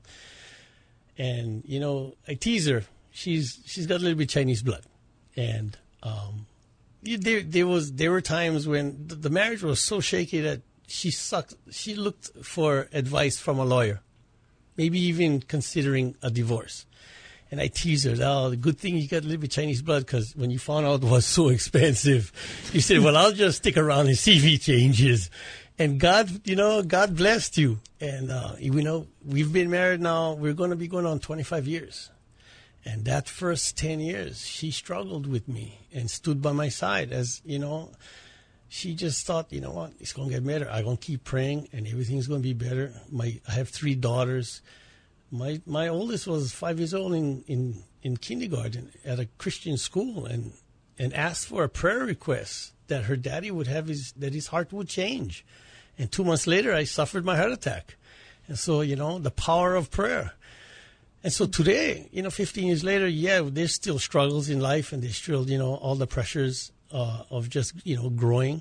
And, you know, I tease her. She's she's got a little bit Chinese blood. And um, there there was there were times when the, the marriage was so shaky that she sucked. She looked for advice from a lawyer, maybe even considering a divorce. And I teased her, oh, the good thing you got a little bit Chinese blood, because when you found out it was so expensive, you said, well, I'll just stick around and see if he changes. And God, you know, God blessed you. And, uh, you know, we've been married now, we're going to be going on twenty-five years. And that first ten years, she struggled with me and stood by my side as, you know, she just thought, you know what, it's going to get better. I'm going to keep praying and everything's going to be better. My, I have three daughters. My my oldest was five years old in, in, in kindergarten at a Christian school and, and asked for a prayer request that her daddy would have his, that his heart would change. And two months later, I suffered my heart attack. And so, you know, the power of prayer. And so today, you know, fifteen years later, yeah, there's still struggles in life and there's still, you know, all the pressures uh, of just, you know, growing.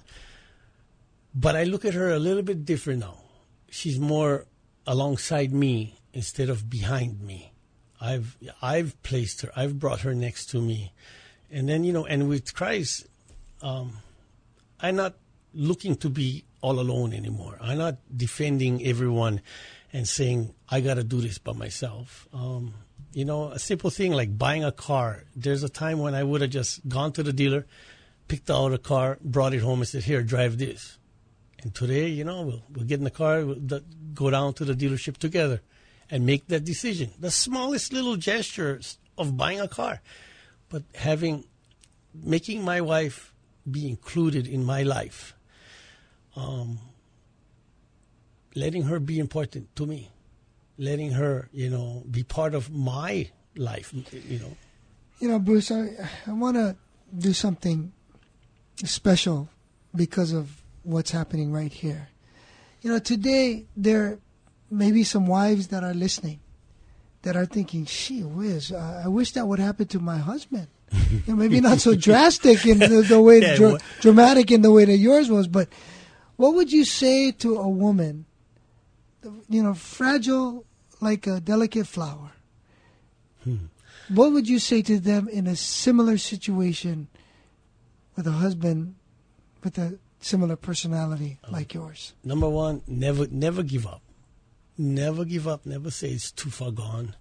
But I look at her a little bit different now. She's more alongside me instead of behind me. I've I've placed her. I've brought her next to me. And then, you know, and with Christ, um, I'm not looking to be all alone anymore. I'm not defending everyone and saying, I got to do this by myself. Um, you know, a simple thing like buying a car. There's a time when I would have just gone to the dealer, picked out a car, brought it home and said, here, drive this. And today, you know, we'll, we'll get in the car, we'll d- go down to the dealership together and make that decision. The smallest little gestures of buying a car. But having, making my wife be included in my life. Um, letting her be important to me. Letting her, you know, be part of my life, you know. You know, Bruce, I, I want to do something special because of what's happening right here. You know, today there may be some wives that are listening that are thinking, gee whiz, uh, I wish that would happen to my husband. You know, maybe not so drastic in the, the way, yeah, dr- well, dramatic in the way that yours was, but what would you say to a woman, you know, fragile like a delicate flower? Hmm. What would you say to them in a similar situation with a husband with a similar personality um, like yours? Number one, never never give up. Never give up. Never say it's too far gone.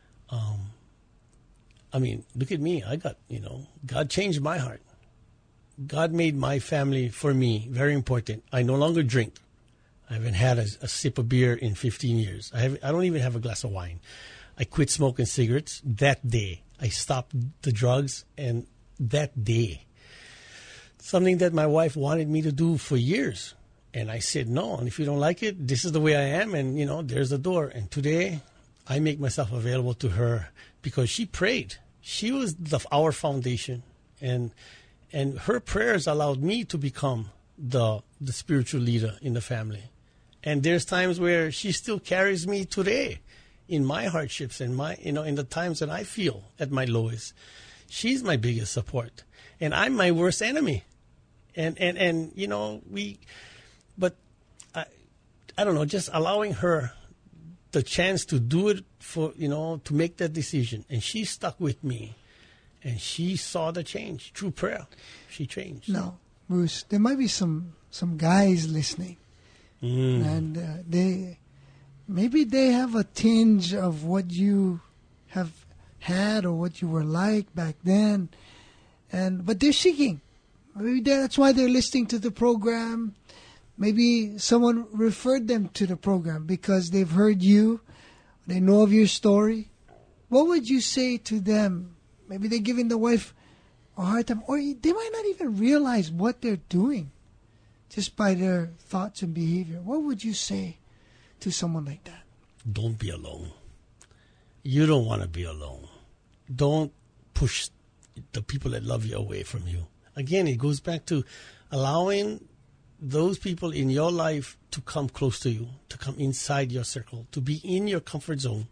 Um, I mean, look at me. I got, you know, God changed my heart. God made my family, for me, very important. I no longer drink. I haven't had a, a sip of beer in fifteen years. I have, I don't even have a glass of wine. I quit smoking cigarettes that day. I stopped the drugs, and that day. Something that my wife wanted me to do for years. And I said, no, and if you don't like it, this is the way I am, and, you know, there's the door. And today, I make myself available to her because she prayed. She was the, our foundation, and and her prayers allowed me to become the the spiritual leader in the family. And there's times where she still carries me today in my hardships and my, you know, in the times that I feel at my lowest. She's my biggest support, and I'm my worst enemy. And and and you know, we, but I, I don't know, just allowing her the chance to do it for, you know, to make that decision. And she stuck with me, and she saw the change through prayer. She changed. Now, Bruce, there might be some, some guys listening, mm. and uh, they maybe they have a tinge of what you have had or what you were like back then, and but they're seeking. Maybe that's why they're listening to the program. Maybe someone referred them to the program because they've heard you, they know of your story. What would you say to them? Maybe they're giving the wife a hard time, or they might not even realize what they're doing just by their thoughts and behavior. What would you say to someone like that? Don't be alone. You don't want to be alone. Don't push the people that love you away from you. Again, it goes back to allowing those people in your life to come close to you, to come inside your circle, to be in your comfort zone.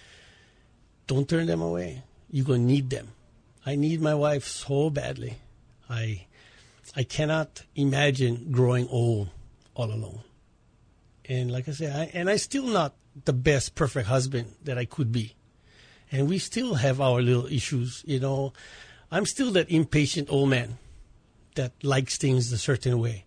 Don't turn them away. You're going to need them. I need my wife so badly. I I cannot imagine growing old all alone. And like I said, I, and I'm still not the best, perfect husband that I could be. And we still have our little issues, you know. I'm still that impatient old man that likes things a certain way.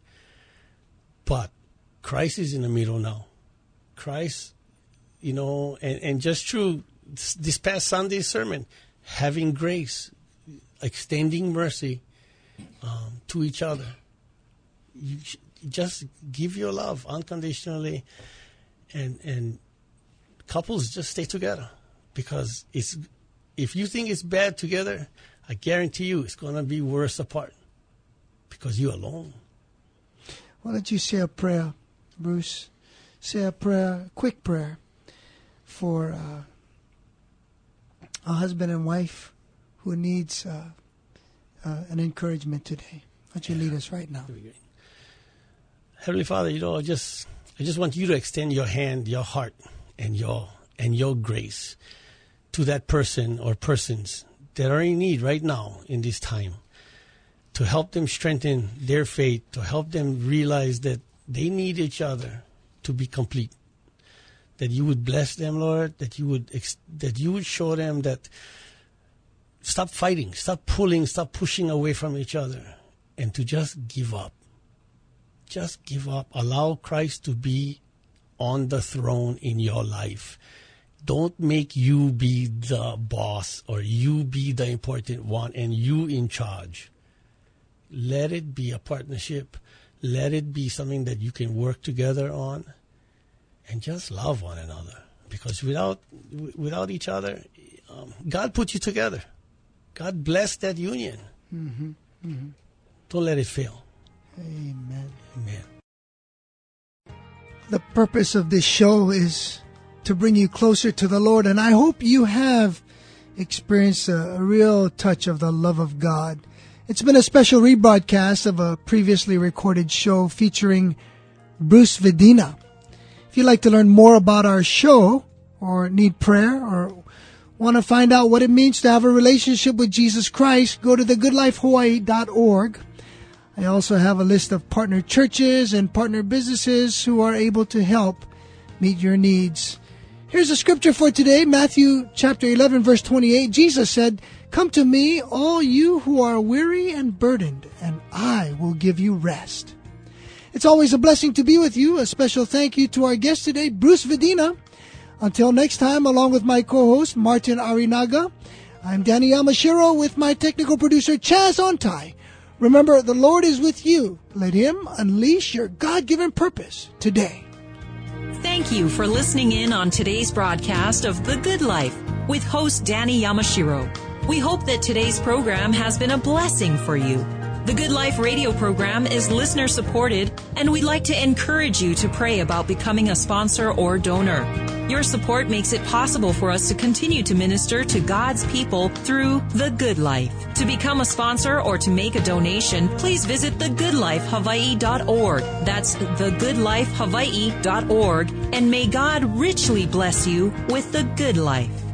But Christ is in the middle now. Christ, you know, and, and just through this, this past Sunday's sermon, having grace, extending mercy um, to each other. You just give your love unconditionally, and and couples just stay together, because it's if you think it's bad together, I guarantee you it's going to be worse apart because you're alone. Why don't you say a prayer, Bruce? Say a prayer, quick prayer, for uh, a husband and wife who needs uh, uh, an encouragement today. Why don't you lead us right now? Heavenly Father, you know, I just I just want you to extend your hand, your heart, and your and your grace to that person or persons that are in need right now in this time, to help them strengthen their faith, to help them realize that they need each other to be complete. That you would bless them, Lord, that you would ex- that you would show them that stop fighting, stop pulling, stop pushing away from each other, and to just give up. Just give up. Allow Christ to be on the throne in your life. Don't make you be the boss or you be the important one and you in charge. Let it be a partnership. Let it be something that you can work together on, and just love one another. Because without without each other, um, God put you together. God bless that union. Mm-hmm. Mm-hmm. Don't let it fail. Amen. Amen. The purpose of this show is to bring you closer to the Lord, and I hope you have experienced a, a real touch of the love of God. It's been a special rebroadcast of a previously recorded show featuring Bruce Vedina. If you'd like to learn more about our show, or need prayer, or want to find out what it means to have a relationship with Jesus Christ, go to the good life hawaii dot org. I also have a list of partner churches and partner businesses who are able to help meet your needs. Here's a scripture for today, Matthew chapter eleven, verse twenty-eight. Jesus said, "Come to me, all you who are weary and burdened, and I will give you rest." It's always a blessing to be with you. A special thank you to our guest today, Bruce Vedina. Until next time, along with my co-host, Martin Arinaga, I'm Danny Yamashiro with my technical producer, Chaz Ontai, Remember, the Lord is with you. Let Him unleash your God-given purpose today. Thank you for listening in on today's broadcast of The Good Life with host Danny Yamashiro. We hope that today's program has been a blessing for you. The Good Life radio program is listener supported, and we'd like to encourage you to pray about becoming a sponsor or donor. Your support makes it possible for us to continue to minister to God's people through The Good Life. To become a sponsor or to make a donation, please visit the good life hawaii dot org. That's the good life hawaii dot org, and may God richly bless you with The Good Life.